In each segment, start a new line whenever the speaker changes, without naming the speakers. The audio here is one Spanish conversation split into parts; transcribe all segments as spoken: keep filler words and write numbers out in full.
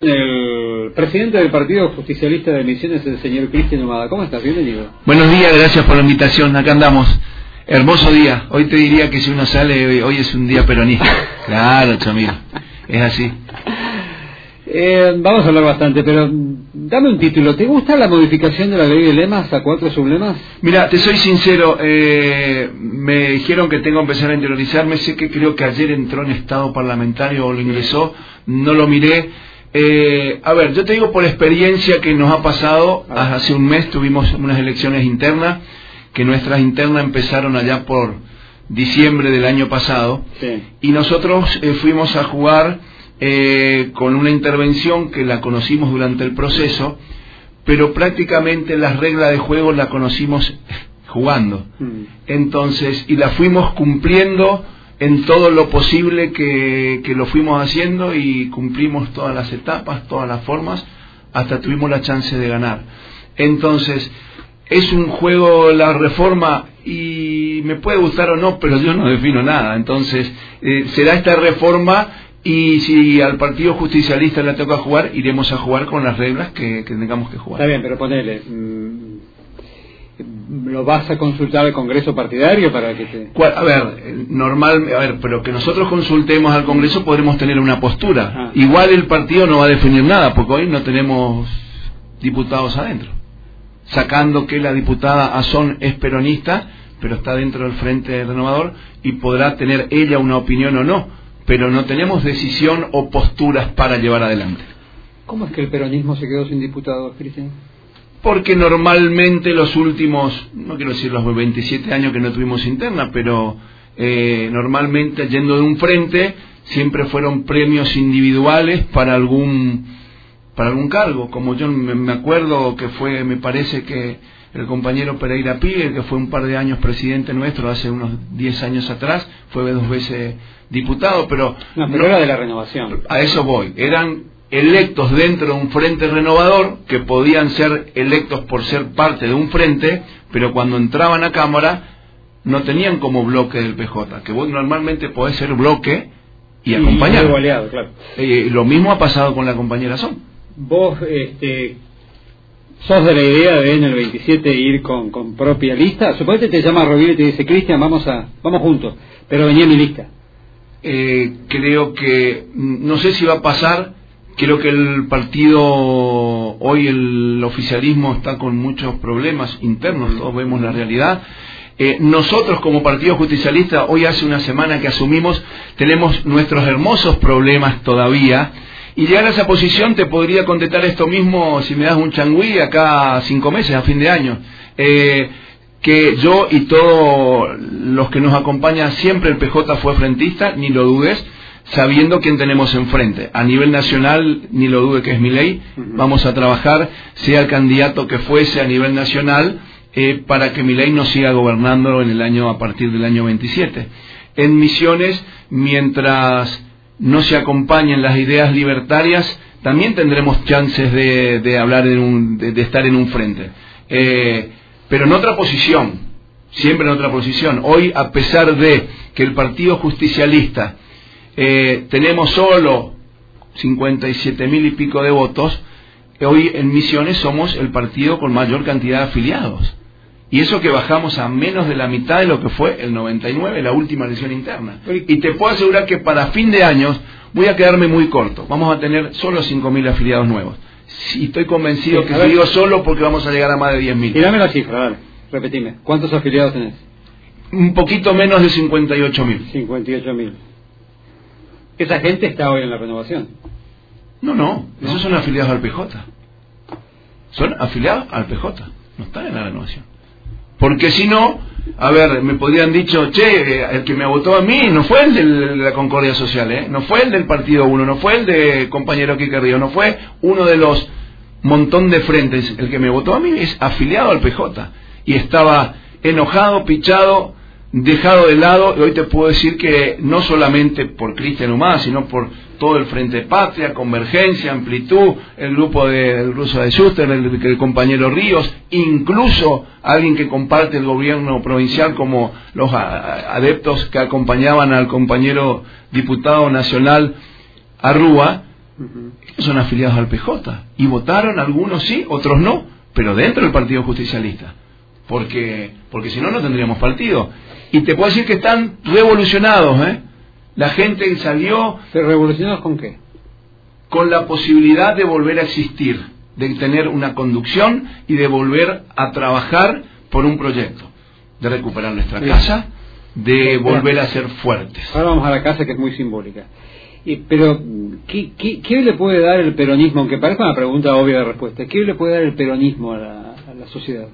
El presidente del Partido Justicialista de Misiones, el señor Cristian Ahumada. ¿Cómo estás? Bienvenido.
Buenos días, gracias por la invitación. Acá andamos. Hermoso día. Hoy te diría que si uno sale, hoy es un día peronista. Claro, Chamil. Es así.
Eh, vamos a hablar bastante, pero dame un título. ¿Te gusta la modificación de la ley de lemas a cuatro sublemas?
Mira, te soy sincero. Eh, me dijeron que tengo que empezar a interiorizarme. Sé que creo que ayer entró en estado parlamentario o lo ingresó. No lo miré. Eh, a ver, yo te digo por experiencia que nos ha pasado. Hace un mes tuvimos unas elecciones internas, que nuestras internas empezaron allá por diciembre del año pasado, sí. Y nosotros eh, fuimos a jugar eh, con una intervención que la conocimos durante el proceso, pero prácticamente las reglas de juego la conocimos jugando. Mm. Entonces, y la fuimos cumpliendo en todo lo posible que, que lo fuimos haciendo, y cumplimos todas las etapas, todas las formas, hasta tuvimos la chance de ganar. Entonces, es un juego la reforma, y me puede gustar o no, pero yo no defino nada. Entonces, eh, será esta reforma, y si al Partido Justicialista le toca jugar, iremos a jugar con las reglas que, que tengamos que jugar.
Está bien, pero ponele... Mmm... ¿Lo vas a consultar al Congreso partidario para que te...?
A ver, normal, a ver, pero que nosotros consultemos al Congreso podremos tener una postura. Ah. Igual el partido no va a definir nada, porque hoy no tenemos diputados adentro. Sacando que la diputada Azón es peronista, pero está dentro del Frente Renovador, y podrá tener ella una opinión o no, pero no tenemos decisión o posturas para llevar adelante.
¿Cómo es que el peronismo se quedó sin diputados, Cristian?
Porque normalmente los últimos, no quiero decir los veintisiete años que no tuvimos interna, pero eh, normalmente yendo de un frente siempre fueron premios individuales para algún para algún cargo. Como yo me, me acuerdo que fue, me parece que el compañero Pereira Píguez, que fue un par de años presidente nuestro hace unos diez años atrás, fue dos veces diputado, pero...
No, pero no, era de la renovación.
A eso voy, eran electos dentro de un frente renovador, que podían ser electos por ser parte de un frente, pero cuando entraban a Cámara no tenían como bloque del P J, que vos normalmente podés ser bloque y acompañar.
Y aliado, claro.
Eh, lo mismo ha pasado con la compañera Son.
Vos este, sos de la idea de en el veintisiete ir con, con propia lista. Suponete te llama Rovira y te dice: Cristian, vamos a vamos juntos, pero venía mi lista.
Eh, creo que, no sé si va a pasar. Creo que el partido, hoy el oficialismo está con muchos problemas internos, todos vemos la realidad. Eh, nosotros como Partido Justicialista, hoy hace una semana que asumimos, tenemos nuestros hermosos problemas todavía, y llegar a esa posición te podría contestar esto mismo si me das un changüí acá cinco meses, a fin de año. Eh, que yo y todos los que nos acompañan, siempre el P J fue frentista, ni lo dudes, sabiendo quién tenemos enfrente. A nivel nacional, ni lo dude que es Milei. Uh-huh. Vamos a trabajar, sea el candidato que fuese a nivel nacional, eh, para que Milei nos siga gobernando en el año, a partir del año veintisiete. En Misiones, mientras no se acompañen las ideas libertarias, también tendremos chances de, de hablar en un, de, de estar en un frente. Eh, pero en otra posición, siempre en otra posición. Hoy, a pesar de que el Partido Justicialista Eh, tenemos solo cincuenta y siete mil y pico de votos, hoy en Misiones somos el partido con mayor cantidad de afiliados, y eso que bajamos a menos de la mitad de lo que fue el noventa y nueve, la última elección interna. Y te puedo asegurar que para fin de años voy a quedarme muy corto, vamos a tener solo cinco mil afiliados nuevos, y estoy convencido sí, que si digo solo, porque vamos a llegar a más de diez mil.
Y dame la cifra, dale, repetime, ¿cuántos afiliados tenés?
Un poquito menos de cincuenta y ocho mil.
cincuenta y ocho mil. ¿Esa gente está hoy en la renovación?
No, no, ¿no? Esos son afiliados al P J. Son afiliados al P J, no están en la renovación. Porque si no, a ver, me podrían dicho, che, el que me votó a mí no fue el de la Concordia Social, ¿eh? No fue el del Partido uno, no fue el de compañero Quique Río, no fue uno de los montón de frentes. El que me votó a mí es afiliado al P J. Y estaba enojado, pichado, dejado de lado, y hoy te puedo decir que no solamente por Cristian Ahumada, sino por todo el Frente Patria, Convergencia, Amplitud, el grupo de, del ruso de Schuster, el, el compañero Ríos, incluso alguien que comparte el gobierno provincial, como los a, adeptos que acompañaban al compañero diputado nacional Arrúa, Uh-huh. Son afiliados al P J y votaron, algunos sí, otros no, pero dentro del Partido Justicialista, porque porque si no, no tendríamos partido. Y te puedo decir que están revolucionados, ¿eh? La gente salió...
¿Pero revolucionados con qué?
Con la posibilidad de volver a existir, de tener una conducción y de volver a trabajar por un proyecto, de recuperar nuestra sí. casa, de volver a ser fuertes.
Ahora vamos a la casa, que es muy simbólica. Y, pero, ¿qué, qué, ¿qué le puede dar el peronismo? Aunque parezca una pregunta obvia de respuesta. ¿Qué le puede dar el peronismo a la, a la sociedad?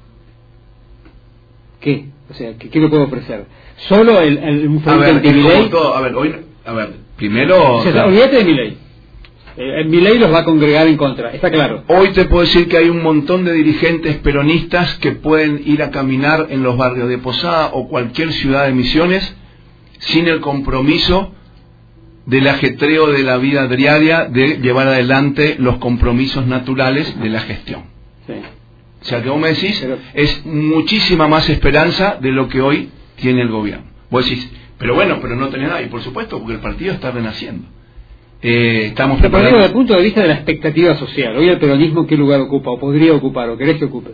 ¿Qué? O sea, ¿qué, qué le puede ofrecer? ¿Solo el, el, un
frente anti-Milei? A ver, hoy, a ver, primero...
O sea, claro, olvídate de Milei. Eh, Milei los va a congregar en contra, está claro.
Hoy te puedo decir que hay un montón de dirigentes peronistas que pueden ir a caminar en los barrios de Posada o cualquier ciudad de Misiones sin el compromiso del ajetreo de la vida diaria, de llevar adelante los compromisos naturales de la gestión. Sí. O sea, que vos me decís, pero... es muchísima más esperanza de lo que hoy tiene el gobierno. Vos decís, pero bueno, pero no tenés nada. Y por supuesto, porque el partido está renaciendo. Eh, estamos
pero preparando... desde el punto de vista de la expectativa social, hoy el peronismo, ¿qué lugar ocupa? ¿O podría ocupar? ¿O querés que ocupe?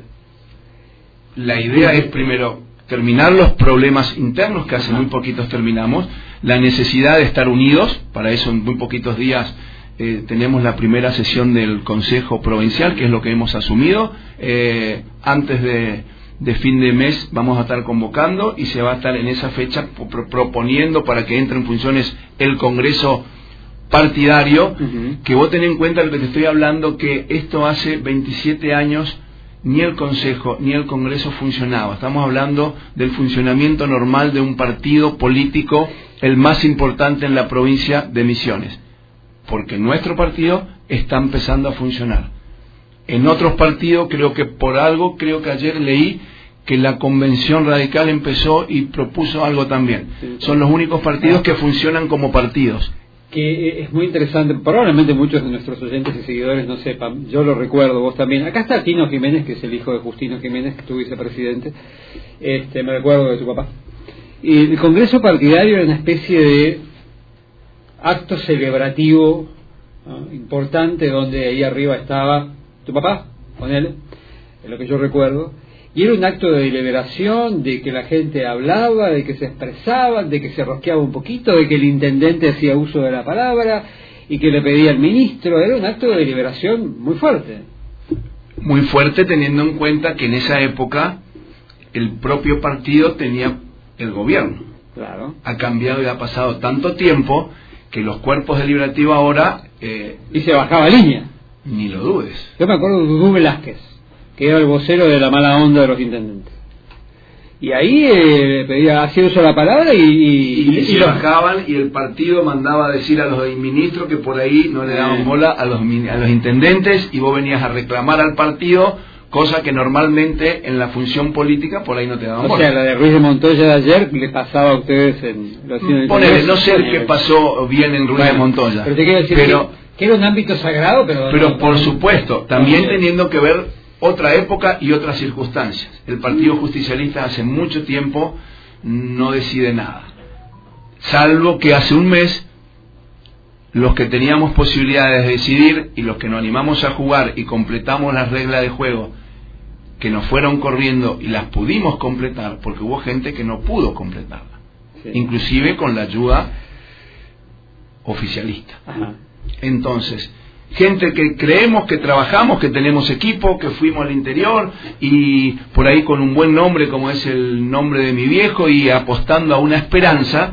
La idea es, primero, terminar los problemas internos, que hace muy poquitos terminamos, la necesidad de estar unidos. Para eso en muy poquitos días eh, tenemos la primera sesión del Consejo Provincial, que es lo que hemos asumido. Eh, antes de, de fin de mes vamos a estar convocando y se va a estar en esa fecha pro- proponiendo para que entre en funciones el Congreso partidario. Uh-huh. Que vos tenés en cuenta lo que te estoy hablando, que esto hace veintisiete años ni el Consejo ni el Congreso funcionaba. Estamos hablando del funcionamiento normal de un partido político, el más importante en la provincia de Misiones, porque nuestro partido está empezando a funcionar. En otros partidos, creo que por algo, creo que ayer leí que la Convención Radical empezó y propuso algo también. Sí. Son los únicos partidos que funcionan como partidos.
Que es muy interesante, probablemente muchos de nuestros oyentes y seguidores no sepan, yo lo recuerdo, vos también. Acá está Tino Jiménez, que es el hijo de Justino Jiménez, que estuvo vicepresidente, este, me recuerdo de tu papá. Y el Congreso Partidario era una especie de acto celebrativo, ¿no?, importante, donde ahí arriba estaba tu papá, con él, es lo que yo recuerdo. Y era un acto de deliberación, de que la gente hablaba, de que se expresaba, de que se rosqueaba un poquito, de que el intendente hacía uso de la palabra y que le pedía al ministro. Era un acto de deliberación muy fuerte.
Muy fuerte, teniendo en cuenta que en esa época el propio partido tenía el gobierno.
Claro.
Ha cambiado y ha pasado tanto tiempo que los cuerpos deliberativos ahora... Eh,
y se bajaba línea.
Ni lo dudes.
Yo me acuerdo de Dudú Velázquez, que era el vocero de la mala onda de los intendentes. Y ahí eh, pedía, hacía uso de la palabra y... Y,
y, y se los... bajaban y el partido mandaba a decir a los ministros que por ahí no le daban bola a los, a los intendentes y vos venías a reclamar al partido, cosa que normalmente en la función política por ahí no te daban bola.
O sea, la de Ruiz de Montoya de ayer le pasaba a ustedes en...
Ponele, no sé qué pasó bien en Ruiz bueno, de Montoya.
Pero te quiero decir pero, que, que era un ámbito sagrado, pero...
Pero no, por no, supuesto, también no, teniendo que ver... otra época y otras circunstancias. El Partido Justicialista hace mucho tiempo no decide nada, salvo que hace un mes los que teníamos posibilidades de decidir y los que nos animamos a jugar y completamos las reglas de juego que nos fueron corriendo y las pudimos completar, porque hubo gente que no pudo completarla, sí, inclusive con la ayuda oficialista.
Ajá.
Entonces, gente que creemos que trabajamos, que tenemos equipo, que fuimos al interior y por ahí con un buen nombre como es el nombre de mi viejo y apostando a una esperanza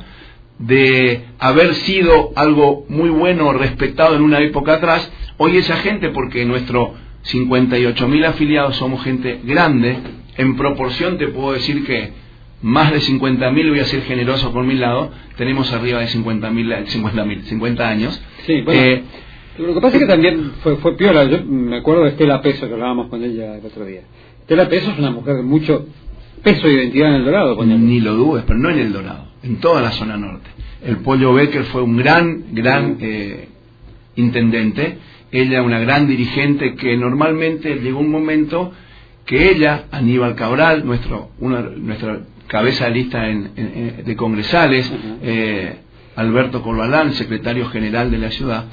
de haber sido algo muy bueno, respetado en una época atrás. Hoy esa gente, porque nuestros cincuenta y ocho mil afiliados somos gente grande, en proporción te puedo decir que más de cincuenta mil, voy a ser generoso por mi lado, tenemos arriba de cincuenta mil, cincuenta mil, cincuenta años.
Sí, bueno. Eh, Lo que pasa es que también fue, fue piola. Yo me acuerdo de Estela Peso, que hablábamos con ella el otro día. Estela Peso es una mujer de mucho peso e identidad en El Dorado.
Ni lo dudes, pero no en El Dorado, en toda la zona norte. El Pollo Becker fue un gran, gran eh, intendente. Ella una gran dirigente que normalmente llegó un momento que ella, Aníbal Cabral, nuestro, una, nuestra cabeza de lista en, en, de congresales, uh-huh. eh, Alberto Corbalán, secretario general de la ciudad,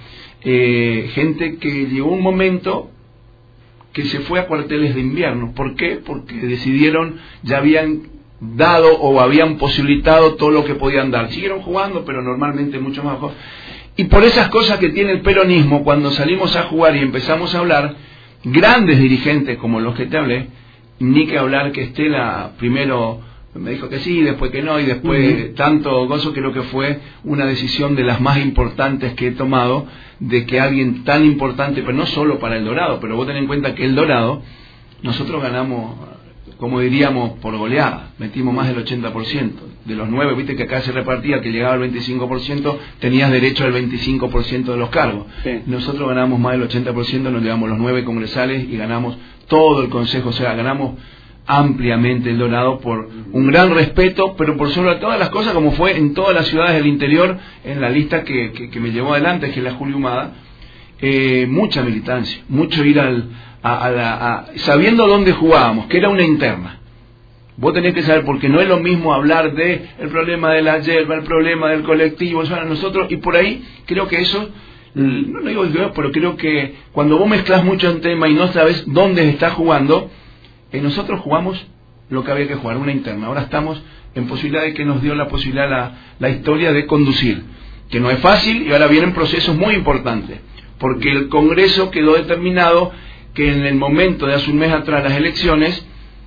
eh, gente que llegó un momento que se fue a cuarteles de invierno. ¿Por qué? Porque decidieron, ya habían dado o habían posibilitado todo lo que podían dar. Siguieron jugando, pero normalmente mucho más bajo. Y por esas cosas que tiene el peronismo, cuando salimos a jugar y empezamos a hablar, grandes dirigentes como los que te hablé, ni que hablar que Estela primero me dijo que sí, después que no, y después uh-huh. tanto gozo, creo que fue una decisión de las más importantes que he tomado, de que alguien tan importante, pero no solo para el Dorado, pero vos ten en cuenta que el Dorado, nosotros ganamos, como diríamos, por goleada, metimos más del ochenta por ciento. De los nueve, viste que acá se repartía, que llegaba al veinticinco por ciento, tenías derecho al veinticinco por ciento de los cargos. Sí. Nosotros ganamos más del ochenta por ciento, nos llevamos los nueve congresales y ganamos todo el consejo, o sea, ganamos ampliamente el Dorado por un gran respeto, pero por sobre todas las cosas, como fue en todas las ciudades del interior, en la lista que, que, que me llevó adelante, que es la Julio Humada, eh, mucha militancia, mucho ir al, a, a la, a, sabiendo dónde jugábamos, que era una interna. Vos tenés que saber, porque no es lo mismo hablar de el problema de la yerba, el problema del colectivo, eso a nosotros, y por ahí creo que eso, no lo digo yo, pero creo que cuando vos mezclas mucho en tema y no sabes dónde estás jugando, eh, nosotros jugamos lo que había que jugar, una interna. Ahora estamos en posibilidad de que nos dio la posibilidad la, la historia de conducir, que no es fácil, y ahora vienen procesos muy importantes, porque el Congreso quedó determinado que en el momento de hace un mes atrás las elecciones,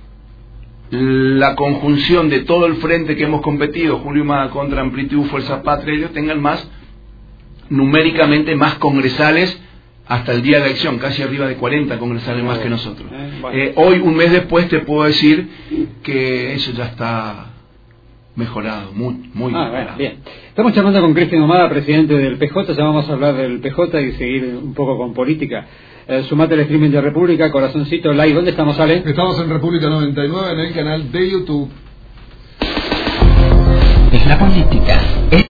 la conjunción de todo el frente que hemos competido, Julio Humada contra Amplitud, Fuerza Patria, ellos tengan más, numéricamente más congresales hasta el día de la elección, casi arriba de cuarenta congresales más que nosotros. Eh, bueno. eh, hoy, un mes después, te puedo decir que eso ya está mejorado, muy, muy
ah,
mejorado.
Bueno, bien. Estamos charlando con Cristian Humada, presidente del P J, ya vamos a hablar del P J y seguir un poco con política. Eh, sumate al streaming de República, corazoncito, like. ¿Dónde estamos, Ale?
Estamos en República noventa y nueve en el canal de YouTube.
Es la política.